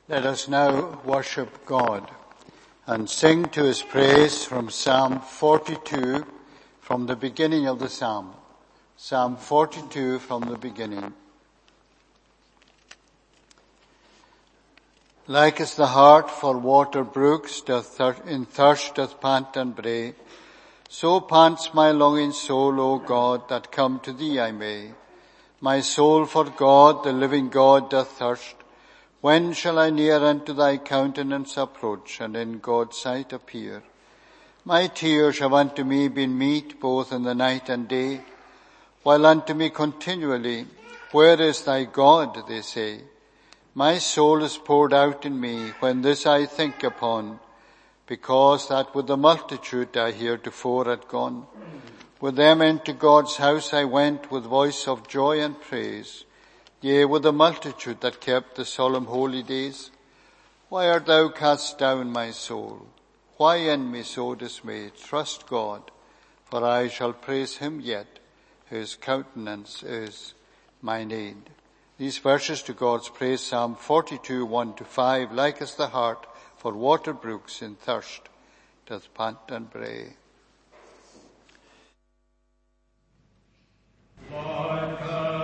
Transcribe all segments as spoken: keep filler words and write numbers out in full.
Let us now worship God and sing to his praise from Psalm forty-two, from the beginning of the psalm. Psalm forty-two from the beginning. Like as the hart for water brooks doth thir- in thirst doth pant and bray, so pants my longing soul, O God, that come to thee I may. My soul for God, the living God, doth thirst. When shall I near unto thy countenance approach, and in God's sight appear? My tears have unto me been meat both in the night and day, while unto me continually, where is thy God, they say. My soul is poured out in me, when this I think upon, because that with the multitude I heretofore had gone. With them into God's house I went with voice of joy and praise, yea, with the multitude that kept the solemn holy days. Why art thou cast down, my soul? Why in me so dismayed? Trust God, for I shall praise him yet. His countenance is mine aid. These verses to God's praise, Psalm forty-two, one to five, like as the hart for water brooks in thirst doth pant and bray. Like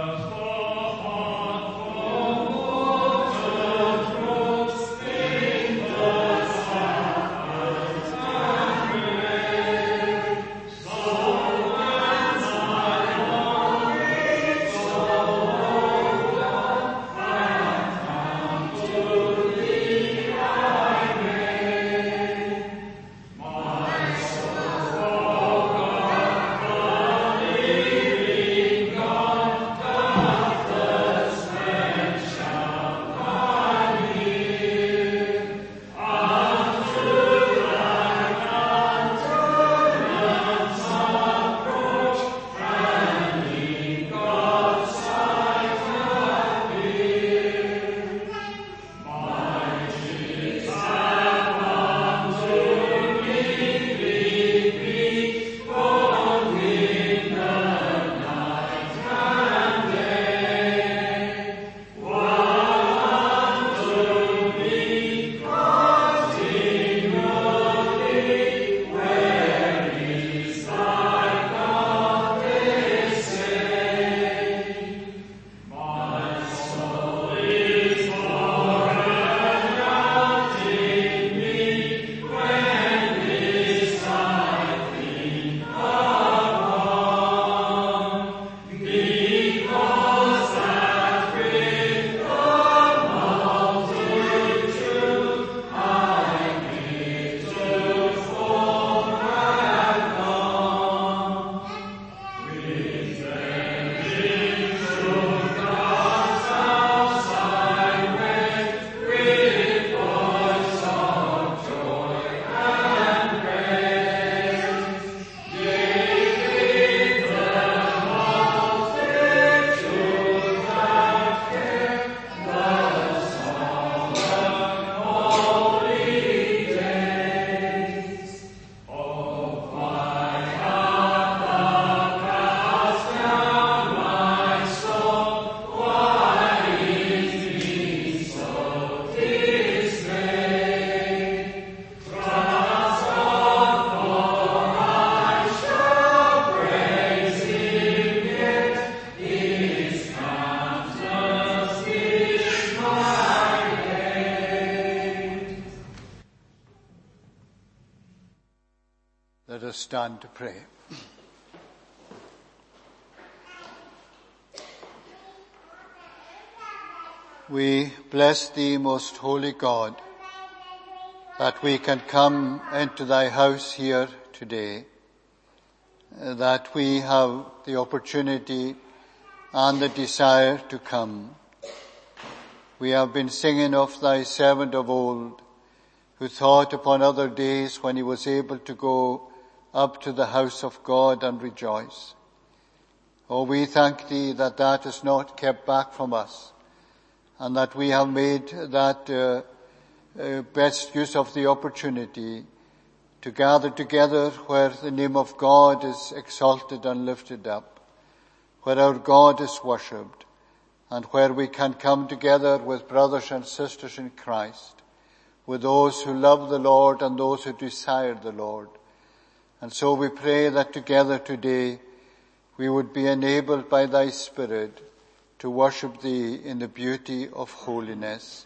Let us stand to pray. We bless thee, most holy God, that we can come into thy house here today, that we have the opportunity and the desire to come. We have been singing of thy servant of old, who thought upon other days when he was able to go up to the house of God and rejoice. Oh, we thank thee that that is not kept back from us, and that we have made that uh, uh, best use of the opportunity to gather together where the name of God is exalted and lifted up, where our God is worshipped, and where we can come together with brothers and sisters in Christ, with those who love the Lord and those who desire the Lord. And so we pray that together today we would be enabled by thy Spirit to worship thee in the beauty of holiness.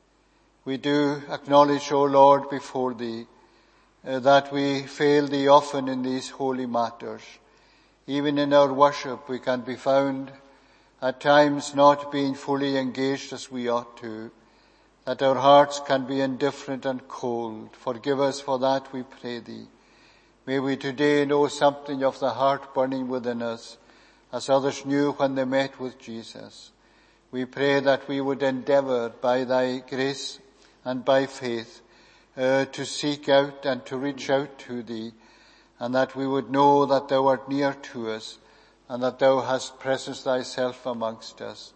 We do acknowledge, O Lord, before thee, uh, that we fail thee often in these holy matters. Even in our worship we can be found at times not being fully engaged as we ought to, that our hearts can be indifferent and cold. Forgive us for that, we pray thee. May we today know something of the heart burning within us, as others knew when they met with Jesus. We pray that we would endeavor by thy grace and by faith uh, to seek out and to reach out to thee, and that we would know that thou art near to us, and that thou hast presence thyself amongst us.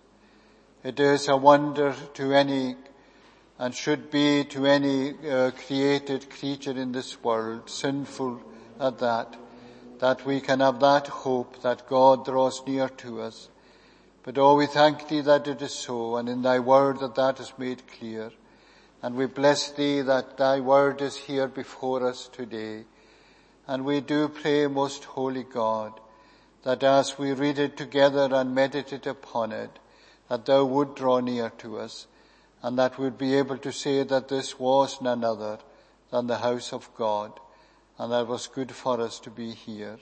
It is a wonder to any, and should be to any uh, created creature in this world, sinful at that, that we can have that hope that God draws near to us. But oh, we thank thee that it is so, and in thy word that that is made clear. And we bless thee that thy word is here before us today. And we do pray, most holy God, that as we read it together and meditate upon it, that thou would draw near to us, and that we'd be able to say that this was none other than the house of God, and that it was good for us to be here.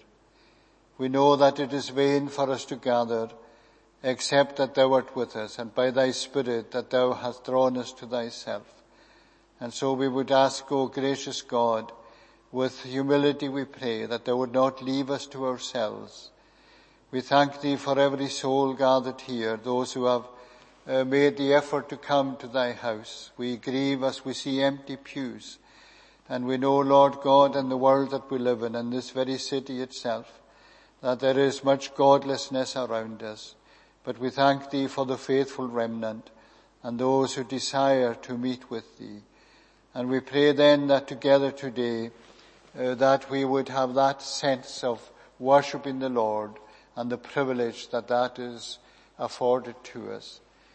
We know that it is vain for us to gather, except that thou art with us, and by thy Spirit that thou hast drawn us to thyself. And so we would ask, O gracious God, with humility we pray, that thou would not leave us to ourselves. We thank thee for every soul gathered here, those who have uh, made the effort to come to thy house. We grieve as we see empty pews. And we know, Lord God, in the world that we live in, and this very city itself, that there is much godlessness around us. But we thank thee for the faithful remnant and those who desire to meet with thee. And we pray then that together today, uh, that we would have that sense of worshiping the Lord and the privilege that that is afforded to us.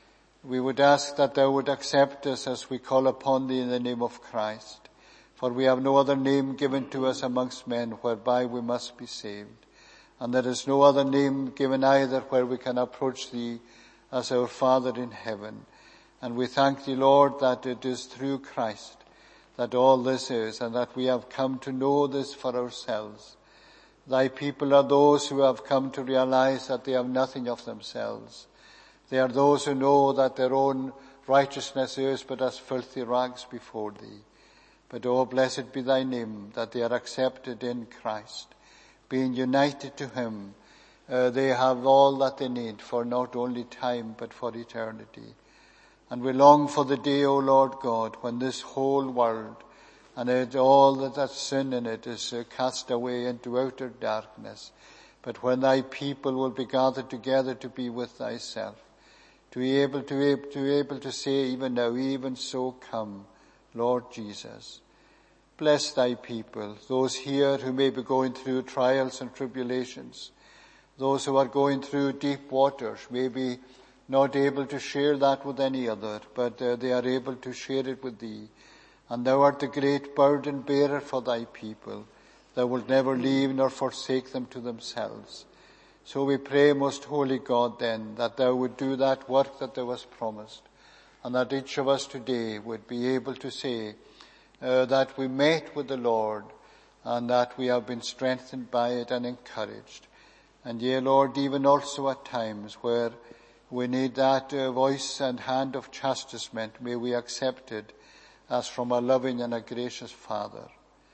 We would ask that thou would accept us as we call upon thee in the name of Christ. For we have no other name given to us amongst men whereby we must be saved. And there is no other name given either where we can approach thee as our Father in heaven. And we thank thee, Lord, that it is through Christ that all this is, and that we have come to know this for ourselves. Thy people are those who have come to realize that they have nothing of themselves. They are those who know that their own righteousness is but as filthy rags before thee. But oh, blessed be thy name, that they are accepted in Christ. Being united to him, uh, they have all that they need for not only time but for eternity. And we long for the day, O Lord God, when this whole world and it, all that has sin in it is uh, cast away into outer darkness. But when thy people will be gathered together to be with thyself, to be able to, to be able to say even now, even so come, Lord Jesus. Bless thy people, those here who may be going through trials and tribulations, those who are going through deep waters, maybe not able to share that with any other, but uh, they are able to share it with thee. And thou art the great burden bearer for thy people. Thou wilt never leave nor forsake them to themselves. So we pray, most holy God, then, that thou would do that work that thou hast promised, and that each of us today would be able to say uh, that we met with the Lord, and that we have been strengthened by it and encouraged. And yea, Lord, even also at times where we need that uh, voice and hand of chastisement, may we accept it as from a loving and a gracious Father.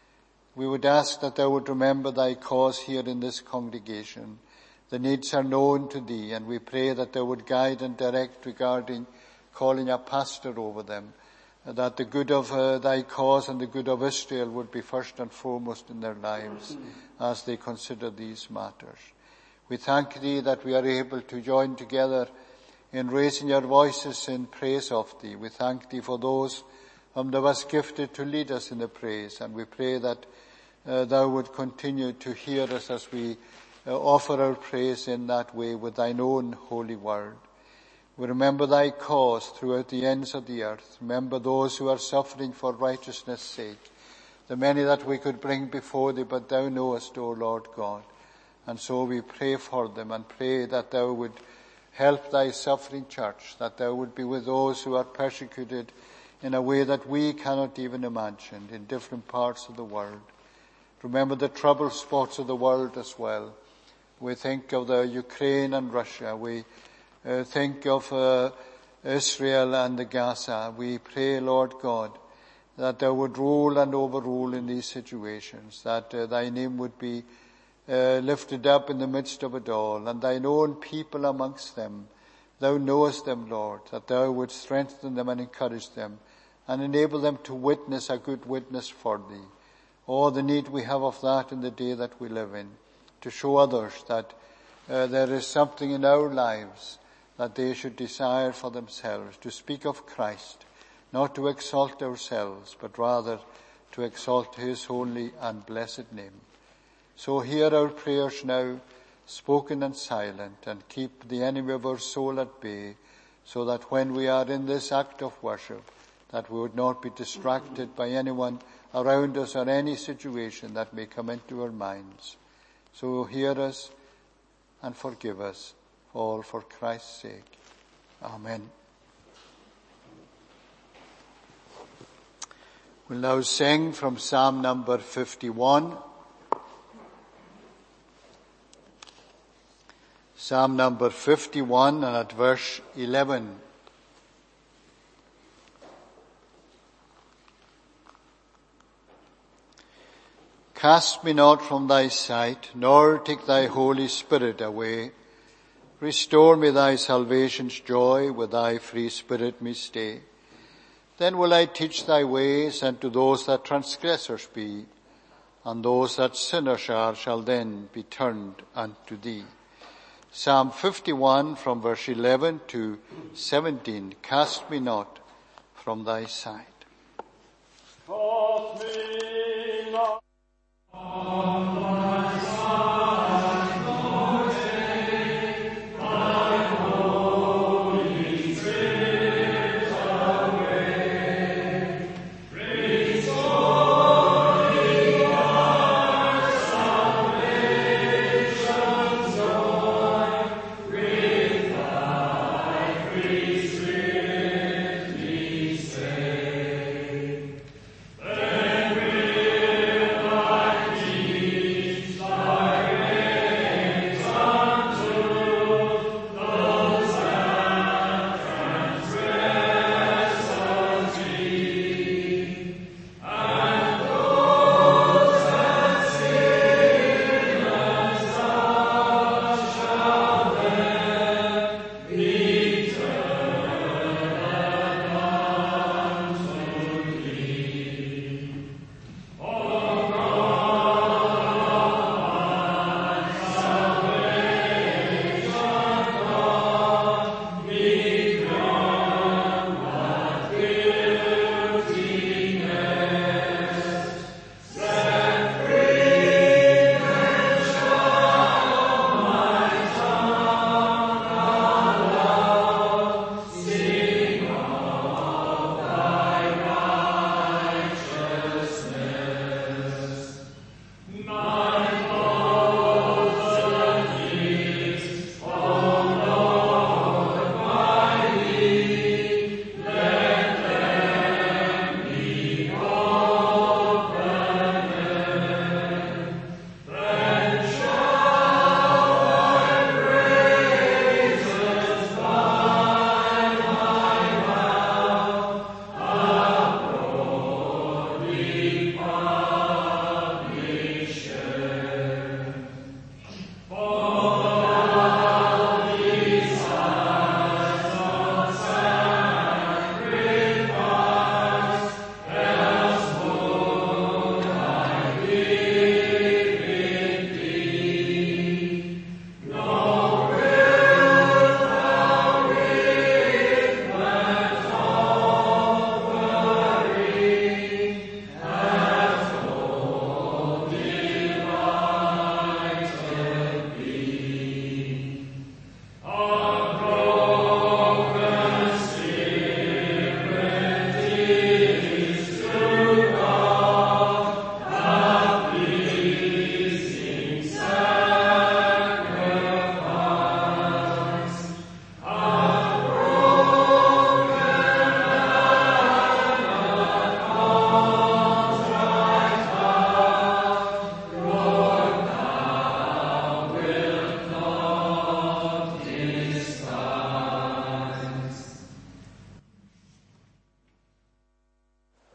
We would ask that thou would remember thy cause here in this congregation. The needs are known to thee, and we pray that thou would guide and direct regarding calling a pastor over them, that the good of uh, thy cause and the good of Israel would be first and foremost in their lives as they consider these matters. We thank thee that we are able to join together in raising our voices in praise of thee. We thank thee for those whom thou hast gifted to lead us in the praise, and we pray that uh, thou would continue to hear us as we uh, offer our praise in that way with thine own holy word. We remember thy cause throughout the ends of the earth. Remember those who are suffering for righteousness' sake, the many that we could bring before thee, but thou knowest, O Lord God. And so we pray for them and pray that thou would help thy suffering church, that thou would be with those who are persecuted in a way that we cannot even imagine in different parts of the world. Remember the trouble spots of the world as well. We think of the Ukraine and Russia. We uh, think of uh, Israel and the Gaza. We pray, Lord God, that thou would rule and overrule in these situations, that uh, thy name would be uh, lifted up in the midst of it all, and thine own people amongst them. Thou knowest them, Lord, that thou would strengthen them and encourage them and enable them to witness a good witness for thee. Oh, the need we have of that in the day that we live in, to show others that uh, there is something in our lives that they should desire for themselves, to speak of Christ, not to exalt ourselves, but rather to exalt his holy and blessed name. So hear our prayers now, spoken and silent, and keep the enemy of our soul at bay, so that when we are in this act of worship, that we would not be distracted by anyone around us or any situation that may come into our minds. So hear us and forgive us, all for Christ's sake. Amen. We'll now sing from Psalm number fifty-one. Psalm number fifty-one and at verse eleven. Cast me not from thy sight, nor take thy Holy Spirit away. Restore me thy salvation's joy, with thy free spirit me stay. Then will I teach thy ways, and to those that transgressors be, and those that sinners are shall then be turned unto thee. Psalm fifty-one from verse eleven to seventeen. Cast me not from thy sight. Cast me not from thy sight, nor take thy Holy Spirit away. Restore me thy salvation's joy, with thy free spirit me stay. Then will thy peace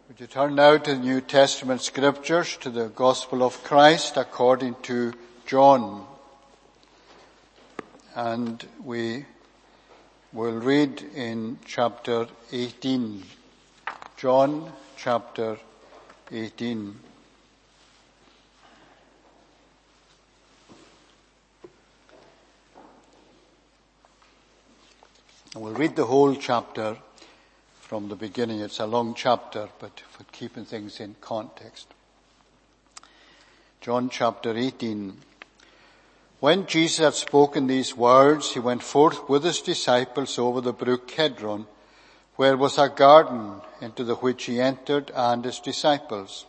Would you turn now to the New Testament scriptures, to the Gospel of Christ according to John. And we will read in chapter eighteen. John chapter eighteen. And we'll read the whole chapter from the beginning. It's a long chapter, but for keeping things in context. John chapter eighteen. When Jesus had spoken these words, he went forth with his disciples over the brook Kedron, where was a garden, into the which he entered, and his disciples.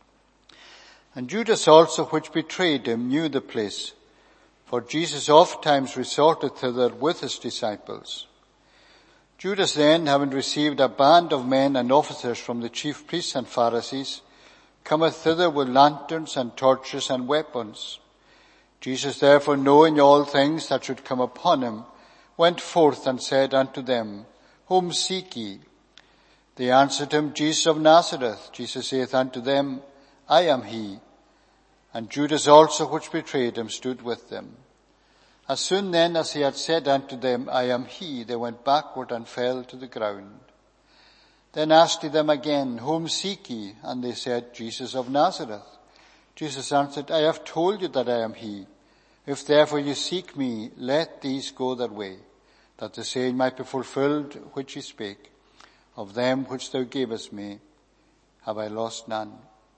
And Judas also, which betrayed him, knew the place, for Jesus oft times resorted thither with his disciples. Judas then, having received a band of men and officers from the chief priests and Pharisees, cometh thither with lanterns and torches and weapons. Jesus therefore, knowing all things that should come upon him, went forth and said unto them, Whom seek ye? They answered him, Jesus of Nazareth. Jesus saith unto them, I am he. And Judas also, which betrayed him, stood with them. As soon then as he had said unto them, I am he, they went backward and fell to the ground. Then asked he them again, Whom seek ye? And they said, Jesus of Nazareth. Jesus answered, I have told you that I am he. If therefore you seek me, let these go their way, that the saying might be fulfilled which he spake, Of them which thou gavest me, have I lost none.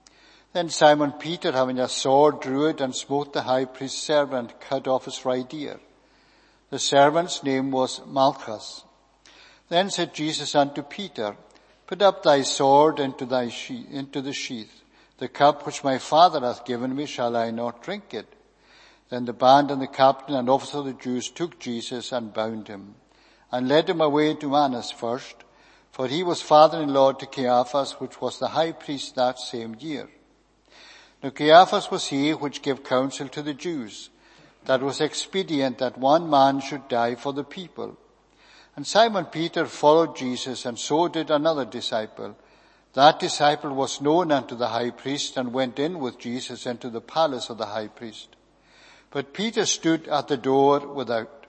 Then Simon Peter, having a sword, drew it and smote the high priest's servant, cut off his right ear. The servant's name was Malchus. Then said Jesus unto Peter, Put up thy sword into thy sheath, into the sheath. The cup which my Father hath given me, shall I not drink it? Then the band and the captain and officer of the Jews took Jesus and bound him, and led him away to Annas first, for he was father-in-law to Caiaphas, which was the high priest that same year. Now Caiaphas was he which gave counsel to the Jews, that was expedient that one man should die for the people. And Simon Peter followed Jesus, and so did another disciple. That disciple was known unto the high priest, and went in with Jesus into the palace of the high priest. But Peter stood at the door without.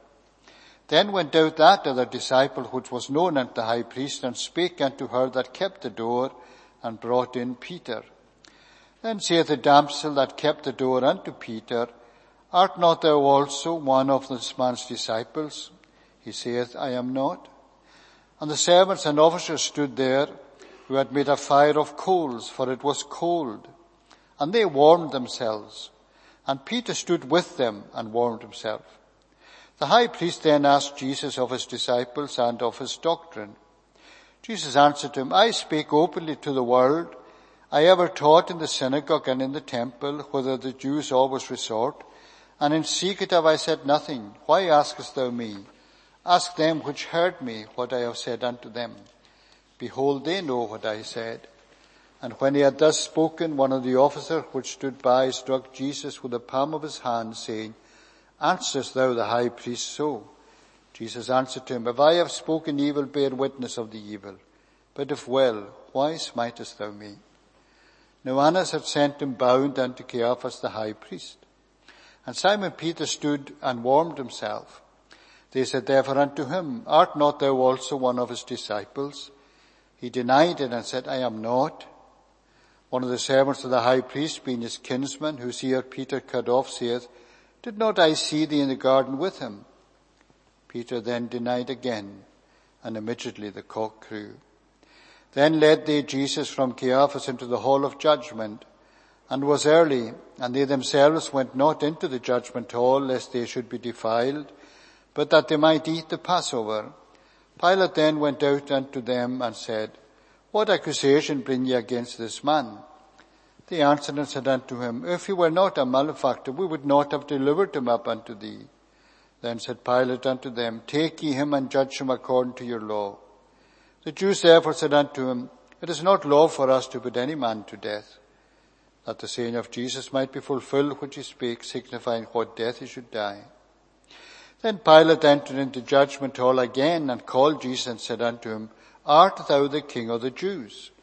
Then went out that other disciple, which was known unto the high priest, and spake unto her that kept the door, and brought in Peter. Then saith the damsel that kept the door unto Peter, Art not thou also one of this man's disciples? He saith, I am not. And the servants and officers stood there, who had made a fire of coals, for it was cold. And they warmed themselves. And Peter stood with them and warmed himself. The high priest then asked Jesus of his disciples and of his doctrine. Jesus answered him, I spake openly to the world. I ever taught in the synagogue and in the temple, whither the Jews always resort, and in secret have I said nothing. Why askest thou me? Ask them which heard me what I have said unto them. Behold, they know what I said. And when he had thus spoken, one of the officers which stood by struck Jesus with the palm of his hand, saying, Answerest thou the high priest so? Jesus answered him, If I have spoken evil, bear witness of the evil. But if well, why smitest thou me? Now Annas had sent him bound unto Caiaphas the high priest. And Simon Peter stood and warmed himself. They said therefore unto him, Art not thou also one of his disciples? He denied it and said, I am not. One of the servants of the high priest, being his kinsman, whose ear Peter cut off, saith, Did not I see thee in the garden with him? Peter then denied again, and immediately the cock crew. Then led they Jesus from Caiaphas into the hall of judgment, and was early, and they themselves went not into the judgment hall, lest they should be defiled, but that they might eat the Passover. Pilate then went out unto them and said, What accusation bring ye against this man? They answered and said unto him, If he were not a malefactor, we would not have delivered him up unto thee. Then said Pilate unto them, Take ye him and judge him according to your law. The Jews therefore said unto him, It is not law for us to put any man to death, that the saying of Jesus might be fulfilled which he spake, signifying what death he should die. Then Pilate entered into judgment hall again, and called Jesus and said unto him, Art thou the King of the Jews?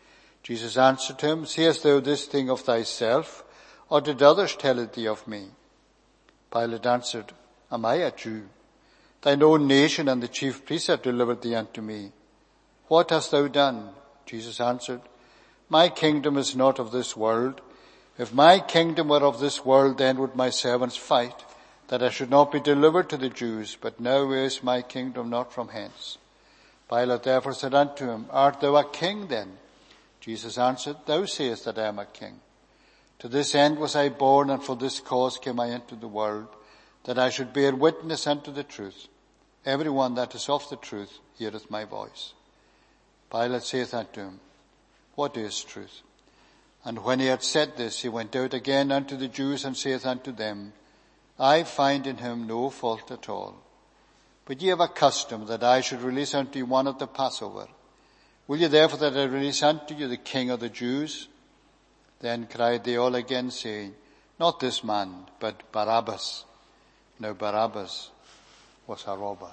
Jesus answered him, Sayest thou this thing of thyself, or did others tell it thee of me? Pilate answered, Am I a Jew? Thine own nation and the chief priests have delivered thee unto me. What hast thou done? Jesus answered, My kingdom is not of this world. If my kingdom were of this world, then would my servants fight, that I should not be delivered to the Jews. But now is my kingdom not from hence. Pilate therefore said unto him, Art thou a king then? Jesus answered, Thou sayest that I am a king. To this end was I born, and for this cause came I into the world, that I should bear witness unto the truth. Every one that is of the truth heareth my voice. Pilate saith unto him, What is truth? And when he had said this, he went out again unto the Jews, and saith unto them, I find in him no fault at all. But ye have a custom that I should release unto you one at the Passover. Will ye therefore that I release unto you the King of the Jews? Then cried they all again, saying, Not this man, but Barabbas. Now Barabbas was a robber.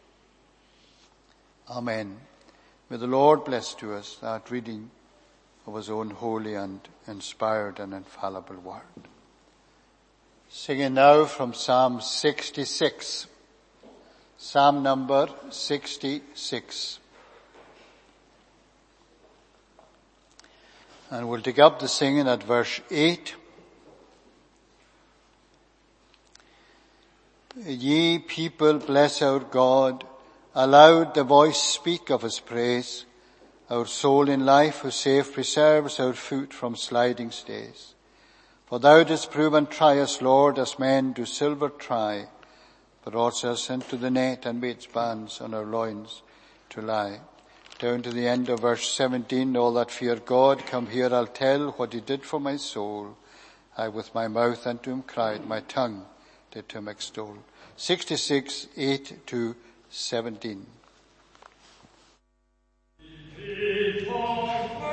Amen. May the Lord bless to us that reading of his own holy and inspired and infallible word. Singing now from Psalm sixty-six. Psalm number sixty-six. And we'll take up the singing at verse eight. Ye people, bless our God. Aloud the voice speak of his praise. Our soul in life who safe preserves our foot from sliding stays. For thou didst prove and try us, Lord, as men do silver try. Brought us into the net and made bands on our loins to lie. Down to the end of verse seventeen, all that fear God, come here, I'll tell what he did for my soul. I with my mouth unto him cried, my tongue did to him extol. sixty-six, eight to seventeen. It